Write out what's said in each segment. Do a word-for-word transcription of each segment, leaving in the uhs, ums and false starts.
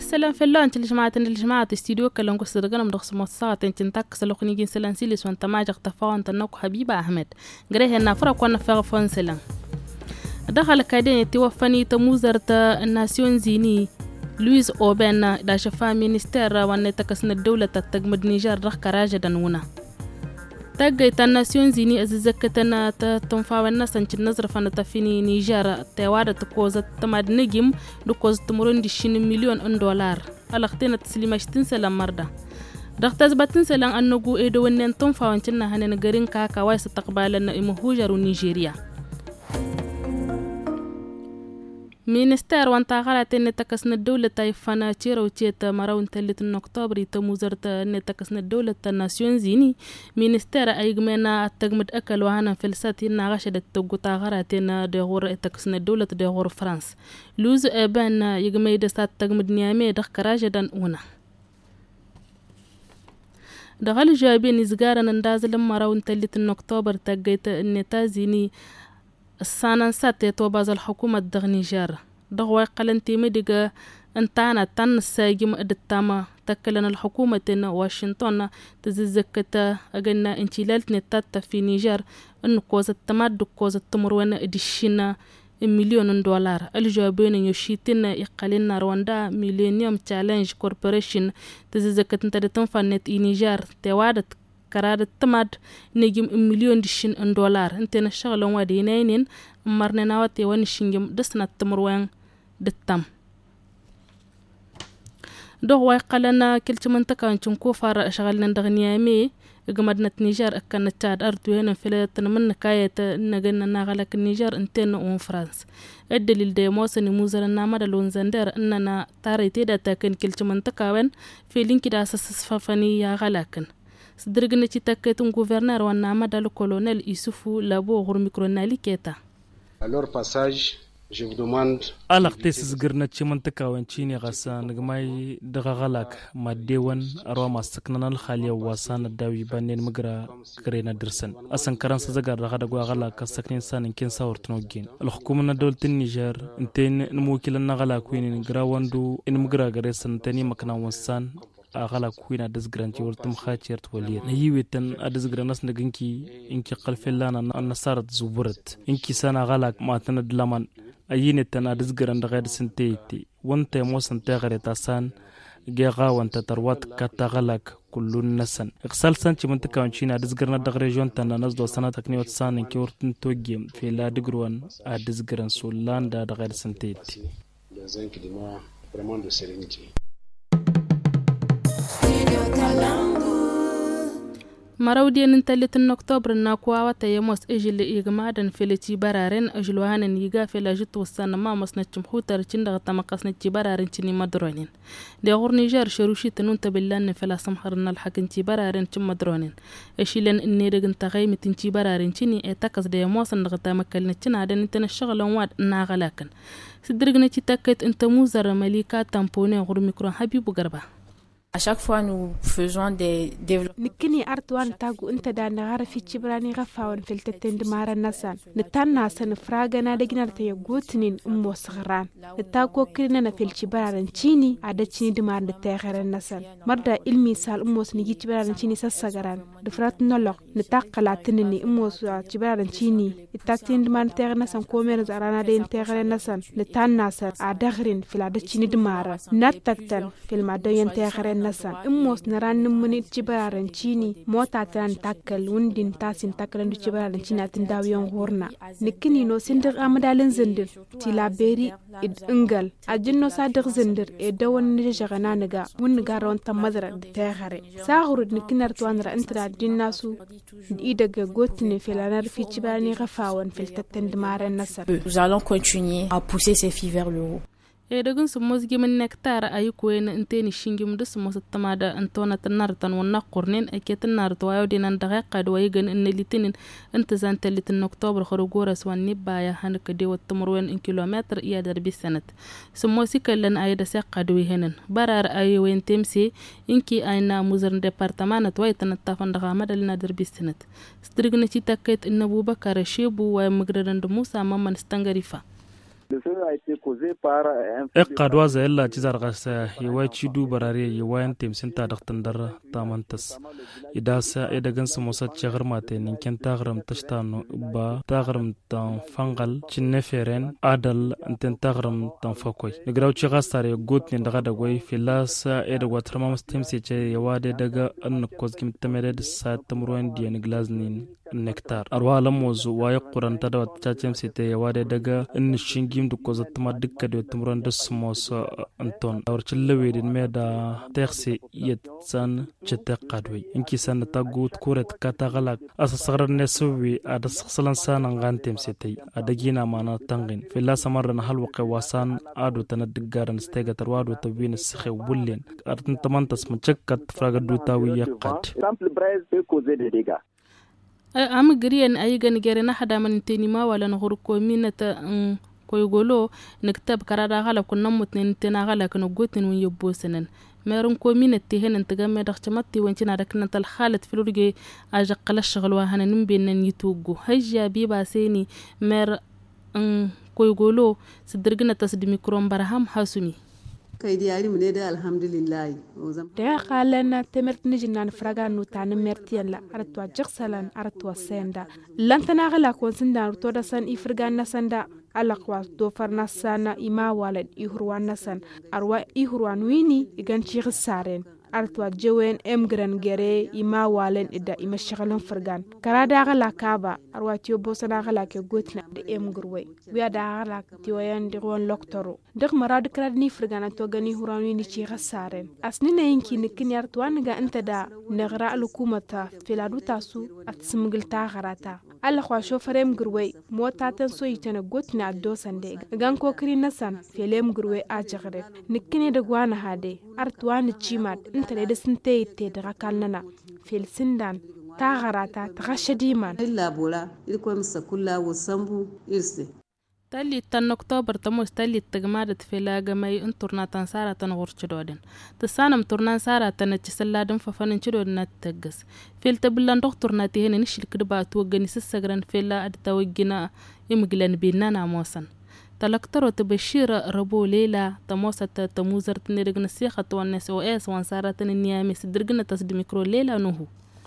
سلام في اللون تلي جماعة الجماعة استديو كلهم قصة رجال مدرس مصات انت نتاك سلوخني جين سلام سيلس وانت ما جاك تفاون تنوك حبيبة أحمد قريه النافرة كنا فغفون سلام دخل كادين توفني تموزرة الناسيون زيني لويس أوبن دا شفا مينستير وان تكسن الدولة تتقمد نيجار رخ كراجة دنونا تاقيت الناسيون زيني أزيزكتنا تنفاو الناس انش النظر فانتفيني نيجار تيوارة تقوزة تماد نجم لقوزة تمرون دي شين مليون ان دولار الاختين تسليمش تنسلام مردا دختاز باتنسلام أنوغو إيدو ونين تنفاو انشنا هنين غرين كاكا وايس تقبالنا إمهوجر نيجيريا مينستير وانتا غلط ان تكسن الدولة تايفانا تيرو تيتا مراون تلتن اكتوبر تموزرت ان تكسن الدولة الناسيون زيني مينستير ايغمينا التقمد اكل وهانا فلسات ان غاشدة تقوطا غلط ان ديغور تكسن الدولة ديغور فرانس لوز ابان يغمي دستات تقمد نيامي دخ كراجدان اونا دغال جوابين ازغارا نندازل مراون تلتن اكتوبر تاقيت ان تازيني السانان ساتي توباز الحكومة دغ نيجار دغواي قلنتي مدقى انتانا تان السايجم ادتاما تكلن الحكومة واشنطن تززكتا اغنى انتلالت نتاتا في نيجار انو كوزة تماد كوزة تمروان ادشينا مليون دولار الجوابين يوشيتين يقالين رواندا ميلينيوم تشالنج كوربوريشن تززكتا انتدتن فانت نيجار توادت كرادة تماد نجم مليون دشين ان دولار انتنا الشغلون ودينين مرنا واتي ونشنجم دسنا التمروان دتام دوغ واي قالنا كلت منطقة نشنكو فار شغلنا ندغنيامي اقمدنا نيجار اكنا تشاد اردو هنا فلاتنا من كاية نغنى ناغلك النيجار انتنا اون فرانس الدليل دي موسى نموزر النامد لونزندر اننا تاريتي داتا كن كلت منطقة وين في لينك دا اساس فافاني يا غلاكن سدرغنا تي تاكيتون غوفرنر وانا مدى الكولونيل يوسفو لابو غور ميكرونالي كيتا alors passage je vous demande alaq tesis girna ci mantaka wancini gasa nagmay daga galak madewan arwa masaknan al khaliya wasan dawi banen magra krena dirsan asan karan sa zagar daga daga galak saknin sanin kin sawrtno gin al hukumna dawlatin niger inten nmukilan galak winin grawandu in magra gare santani makna wasan agala kuina desgranti wurtum khachert walier yiwetan adesgranas naginki inki qalfellana an-nasarat zuburat inki sana galak matana dlaman ayinetan adesgran dagad sinteyti wanta mosan tagareta san geqa wanta tarwat katagalak kullun nasan iqsal sanchi mantaka wanchina adesgrana dag region tan nasdo sanatak ni watsan inki wurtum togem fi la degrwan adesgran sulanda dagad sinteyti dans un climat vraiment de sérénité. مراودين انتلتن اكتوبر ناكوا وتيموس اجل ايغمادن فيلتي برارين اجلوهان ييغا فيلاجت وسان ما مسنچم خوتر چندغ تمقسنچ برارين چني مدرونين دي غور نيجر شروشي تنون تبلان فلا سمخرنا الحكنتي برارين چم مدرونين اشيلن اني دغن تغيم تنتي برارين چني اتاكس دي موسن دغ تمكلن چنا دن تن شغلون واد ناغلاكن سدرغنا تي تاكت انت موزر مليكا تامبوني غور ميكرو حبيب غربا. À chaque fois, nous faisons des développements. نكني أرتوان تاجو أنت دا نغار في تبراني غفاون في التتند مارا نسان نتانا سنفراغنا دجنا تيجوتنين أمو صغران نتاجو كلنا في التبران تشيني عدا تشيني دمار نتاخر النسان مردا علمي سال أمو سنيجي تبران تشيني سسغران دفرات نلق نتاقلا تنني أمو سوا تبران تشيني التاكتين دمار نتاخر النسان كومير زرانا دين تاخر النسان نتانا سر عدغرين في العدا تشيني دمار نتاكتن في المادين تاخر nasan immos naran numuni cibaran cini mota tan takal wundin tasin takalan du cibaran cina tin dawiyon horna nikini no sindir amadalin zindir tilaberi id ingal ajinno sadir zindir e dawon ni jagana naga wun garon tamadra de khare saaguru nikinar twanra intra dinnasu di daga gotni filanar fi cibarani gafawon fil tatend maran nasan. Nous allons continuer à pousser ces filles vers le haut. e dagun sumos gimin nektar ay kuena inteni shingim dus mos tamada antona tanartan wonna qurnin aketan narto ayo dinan daqiqa dwayigan in litinin intazan talitin october khurugora swanni baya hanka de watmurwen in kilometer iya darbi sanat sumosi kallan ay da saqadwi henen barar ay wen temsi inki ayna muzar departament waytan tafan daga madalna darbi sanat strigna ci taket in abubakar shebu wa magradan musa mamman stangarifa. اقاد وازا إلا تزار غاسا يواي تشيدو براري يواين تيمسين تادق تندر تامنتس إداسا إدا جنس موساد شغر ماتين إن كان تغرم تشتانو با تغرم تان فانغل تشنفيرين عدل انتن تغرم تان فوكوي نقراو تشغاستاري قوت ندغا دقوي في لاسا إدا واترما مستمسي چه يوادي دقا أنكوز كم تمرد سات تمروين دي نقلازنين نكتار أروالا موزو واي قران تدوات تشاچم سيتي يوادي دقا إن الشنجيم دكوز التما دكا ديو تمرون دس موس أنتون أور چلوي دين ميدا تيخسي يتسان چتاق قادوي إنكي سان تاقوت كورت كاتا غلاق أسا صغر نسوي أدا سخصلان سان انغان تيم سيتي أدا جينا مانا تنغين في الله سمر نحل وقي واسان آدو تندقار نستيغة تروادو تبين السخي وبولين أردن تمانتس من چكت فراغ دوتاوي يقاد am gariyan ayigan gerena hada man tinima wala ngor ko minata koy golo nektab karada gala kunna mutnen tena gala kan gotin won yobbo senen meron ko minati henen tagame dax chamatti wancina dakna tal khalat filurge aja qala shغل wa hanan benen yitugo hajja biba seni mer koy golo sidirgna tasdi mikron baraham hasumi kay diari mune da alhamdulillah da qalana temert nijnan fraga no tan mertiyan la artwa jigsalan artwa senda lantana gala ko sinda to da san ifrga nasanda alaqwa do farna sana ima walad ihurwan nasan arwa ihurwan wini igan ci gisaren artwa jewen emgran gere ima walen ida ima shagalan fargan karada gala kaba arwa tiyo bosana gala ke gotna de emgurwe wiya da gala tiyo yan de gon loktoro dak marad krad ni fargana to gani huranu ni ci gasaren asni ne yinki ni kin yartwa nga anta da nagra alhukumata filadu tasu at simgil ta garata alla khwa shofarem gurwe mota tan so yitana gotna do sande gan ko kri nasan felem gurwe a jagre nikine da gwana hade artwa ni cimat intare da sun tayite da kalnana fil sindan ta garata ta gashadiman illa bola ilko msa kullu wasambu irse تالي تن أكتوبر تموس تالي تجمعت في لاجماي انترنا تنسارة تنغرش دودن تسانم ترنا سارة تنتشسلادن ففن شدودن تجس في التبلان دكتورنا تهين نشيل كدبا توجني سسجرن في لا أدتوجنا يمجلن بيننا موسن تلكترو تبشير ربو ليلة تموسة تموزر تنرجن السيخة والناس وإس وانسارة النيامي سدرجن تصد ميكرو ليلة نهو.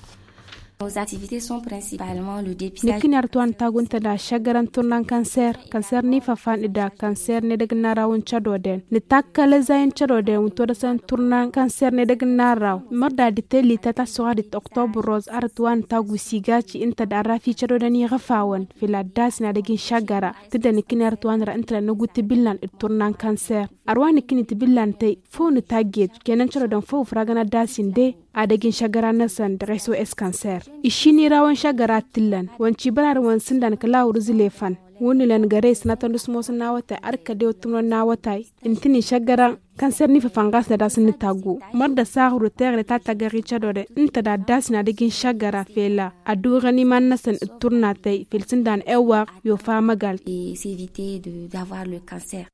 Nos activités sont principalement le dépistage. Nikin artuan tagunta da shagaran turnan cancer, cancer ni fafan da cancer ne daga narawun chadoden. Ni takkale zayin chadoden unto da san turnan cancer ne daga naraw. Marda diteli tata soari October rose artuan tagu sigachi inta da rafi chadoden yi gafawan filadas na dagin shagara. Tida nikin artuan ra inta na guti billan turnan cancer. Arwan nikin tibillan tay fo ni tagget kenan chadoden fo fragana dasin de adagin shagara nasan da reso es cancer. Ishini rawan shagara tillan wanci barar wan sindan kala urzile fan woni lan gares na tandus mos na wata arka de otuno na wata intini shagara cancer ni fafangas da dasin tagu marda sahru terre ta tagari chadode inta da dasina dagin shagara fela adura ni man nasan turna tay fil sindan ewa yo fa magal et s'éviter de d'avoir le cancer.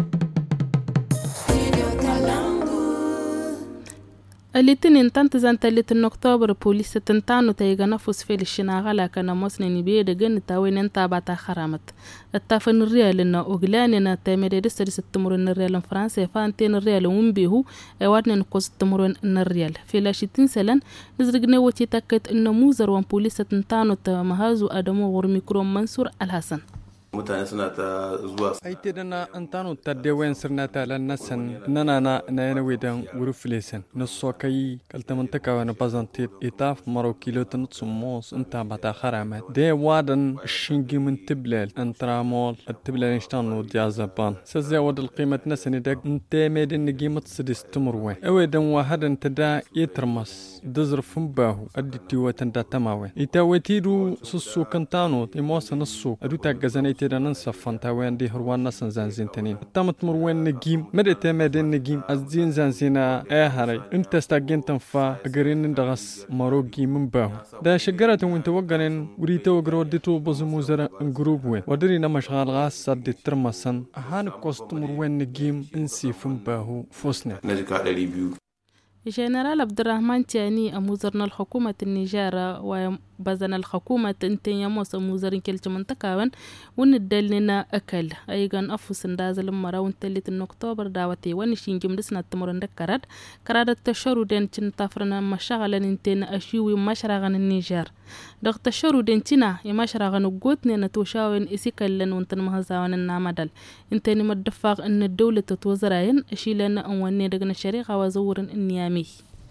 الاثنين تنتزن تلتين أكتوبر بوليس تنتانو تيغا نفس في الشناغة كان مصنين بيدا جن تاوين انتاباتا خرامت التافن الريال إنه أغلانينا تاميري رسل ستمرون الريال فرنسا فانتين الريال ومبيهو ايوادنا نقص تمرون الريال في لاشتين سلان نزرقنا وتي تاكت إنه موزر وان بوليس تنتانو تامهازو أدمو غرميكرو منصور الحسن mutane suna ta zuwa aite dana antano tadde wen sirna ta lan nasan nana na na yana wedan wuru filesen na sokai kaltaman takawa na bazantit itaf maro kilotan tsumos inta bata kharamat de wadan shingi min tiblal antramol tiblal inshtanu diazaban سزود القيمة نسني دق انتمد إن قيمة سدس تمروه أودا واحدا تدا يترمس دزرف باهو أدي وتندا تماوي يتاوتيرو سسو كنتانو يموس نسو أدو تاجزني تدا ننصف فانتاوين دي هروان نسن زانزين تنين تامت مروين نجيم مدى تمدين نجيم أزين زانزينا آهري انت استاجين تنفا أجرين ندغس مروجي من باهو دا شجرة وانت وقرن وريتو وقرودتو بزموزر انجروب وين ودري نمشغال غاس صد ترمسن هان كوستمر وين نجيم انسي فمباهو فوسنا جنرال عبد الرحمن تاني أموزرنا الحكومة النيجيرة بزن الحكومة تنتين يموس موزرين كلت منطقة ون الدلنا أكل أيضا أفوس ندازل مرة ونتلت النكتوبر دعوتي ونشين جمدسنا التمرن دكرات كراد التشرو دين تنتفرنا مشاغل ننتين أشيوي مشرغن النيجر دغ تشرو دين تنا يمشرغن قوتنا نتوشاوين إسيكالن ونتن مهزاوان النامدل انتين مدفاق أن الدولة تتوزرين أشيلنا أنواني دغن الشريقة وزورن النيامي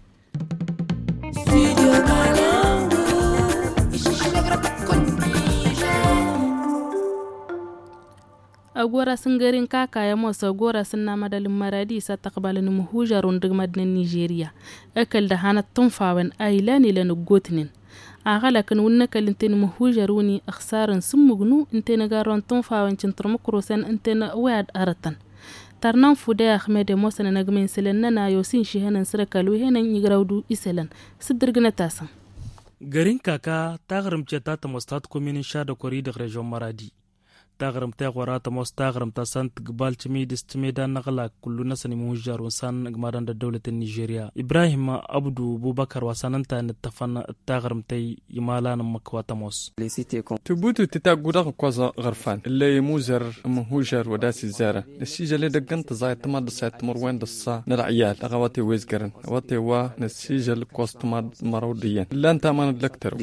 أقورا سنجرين كاكا يا موسى أقورا سنة مدى المرادي ستقبل نمهوجر ندق مدن نيجيريا أكل دهانة تنفاوين أيلاني لنقوتنين أغلقن ونك الانتين مهوجروني أخسارن سمغنو انتين غارون تنفاوين چنتر مكروسين انتين واد أرتن ترنان فودا أحمد موسى نغمين سلننا يوسين شهنن سركالو هنن يغراودو إسلن سدرغنا تاسن غرين كاكا تغرم چتا تمستاد كومين شاد كوريد ريجون مرادي تغرم تغورا تموس تغرم تسان تقبال تميد استميدان نغلا كلنا سني مهجر وسان اغمادان دولة النيجيريا إبراهيم عبدو بوبكر وساننتا نتفن تغرم تي يمالان مكوا تموس تبوتو تتاقودا كوزا غرفان اللي يموزر مهجر وداسي زارة السيجة اللي دقن تزاي تماد سايت مروين دسا نرعيال أغواتي ويزقرن واتي وا نسيجة الكوز تماد مروديين اللي انتا مان الدكتر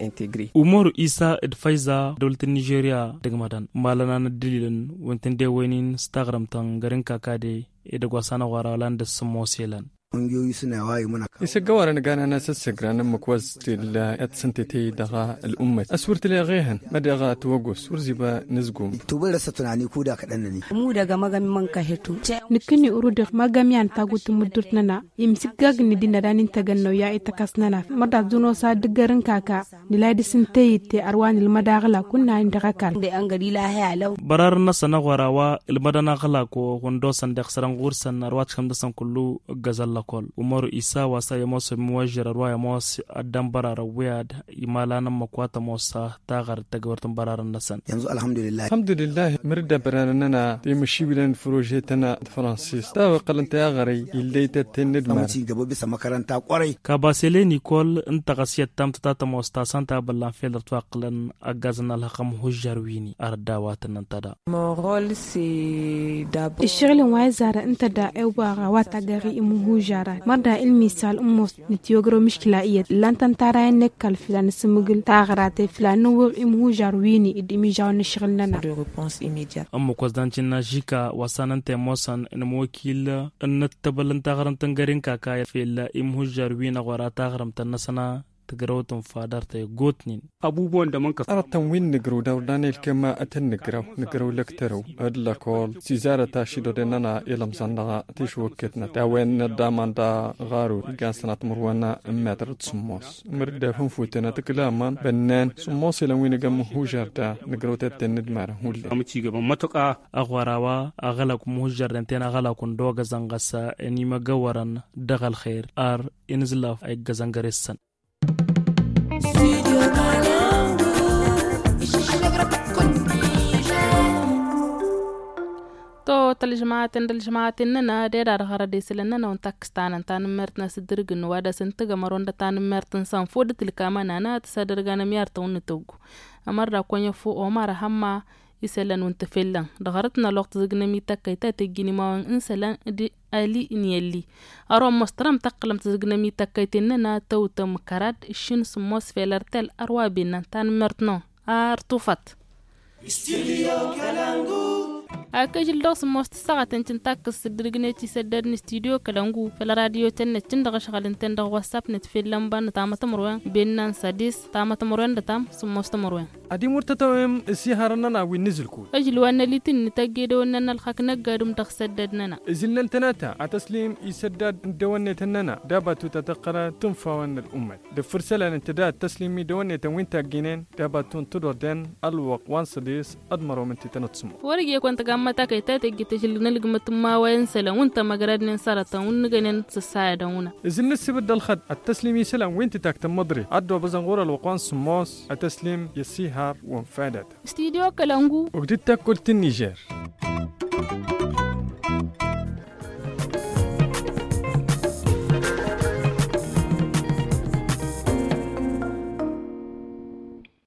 أمور إيسا إدفايزا دولة النيجيريا دقمادان malana na dililin wantin de wenin stagram tan garin kakade ida gwasana wara landa samoselan ƙungiyoyi suna waye muna isa gawara gana na sassagran makwas til atsantete daga al'umma aswirti la ghehan madaga tuwagos urziba nazgum to bai rasa tunani ko da kadan ne mu daga magami man ka hetu nikini urudir magami an tagutu mudurtnana imsigag ni dinadanin taganno ya itakasnana mada zuno sa digarin kaka niladi sinteyite arwanil madagala kunna inda kakal de an gari la hayalau barar nasana warawa ilmadana khala ko gondo san daksaran gursan arwat kam da san kullu gazalla kol umaru isa wasa ya mosa muwajjir arwaya mos adam barara wiyad imalana makwata mosa tagar tagwartan bararan nasan yanzu alhamdulillah alhamdulillah mirda baranana ti mashibilan projetana francis ta qalanta ya gari illayta tanid ma ci gaba bisa makaranta kwarai ka basele nicole inta qasiyat tam tata mosta santa ballan fel twaqlan agazna alhaqam hujjarwini ardawatan tada mon rôle c'est d'abord الشغل وايزارة انت دا اوباغا واتاغاري امو جارة مردا المثال اموس نتيوغرو مشكلائية لان تنتارا نكال فلان سمغل تاغراتي فلان نوغ امو جارويني ادمي جاون الشغلنا امو كوزدانچن ناجيكا وساننتي موسان نموكيل ان تبلن تاغرم تنغرين كاكا فيلا امو جاروينا غورا تاغرم تنسنا تقروتم فادرتي غوتنين abubuwan da manka aratan win negro da danel kema atan negro negro lektero adla kol sizara ta shido de nana ilam sandaga tishwoketna ta wen da manda garu gansnat murwana meter tsumos mirda fun futena tiklaman bannan sumos ila win gam hujarta negro tatenid mara hulle am ci gaban matuka agwarawa agala kum hujarta tena agala kun doga zangasa eni magawaran dagal khair ar inzlaf ay gazangaresan تو تلجماعات تلجماعات إننا دير غرا ديسلنا ونتاكستان تان مرتنا سدرجن ودا سنتجا مرون تان مرتن سان فود تلكامان أنا تصدرجنا ميارتون نتوج أمر كوني فو أمر هما يسلن ونتفلن دغرتنا لوقت زجنا ميتا كيتا تجيني ما إنسلن دي ألي إنيلي أرو مسترم تقلم تزجنا ميتا كيتننا تو تم كراد الشين سموس فيلرتل أروابينا تان مرتنا أرتوفت أكجل دوس موست ساعة تنتين تاكس درجنتي سدرني استوديو كلامو في الراديو تنتين دغ شغال تنتين دغ واتساب نتفيلم بان تامة مروان بيننا سادس تامة مروان دتام سموست مروان أدي مرتتوهم السيهارنا ونزل كول أجل وانا ليتن نتجد وانا الحق نقدم تخسددنا إذن تناتا عتسليم يسدد دوانة تننا دابتو تتقرا تنفاون الأمة دفرسلا انتداد تسليمي دوانة وين تاجينين دابتون تدودن الوق وان سدس أدمروا من تتنتصمو ورجع كنت متى كيتا تجي تشيل نلقى متما وين سلام وانت ما قررنا نصارتا ونجنن تساعد هنا إذن السبب الخد التسليم يسلم وين تتاكت مدري عدوا بزنغور الوقان سموس التسليم يسيهار وانفادت استديو كلامو وقدت تاكل النيجر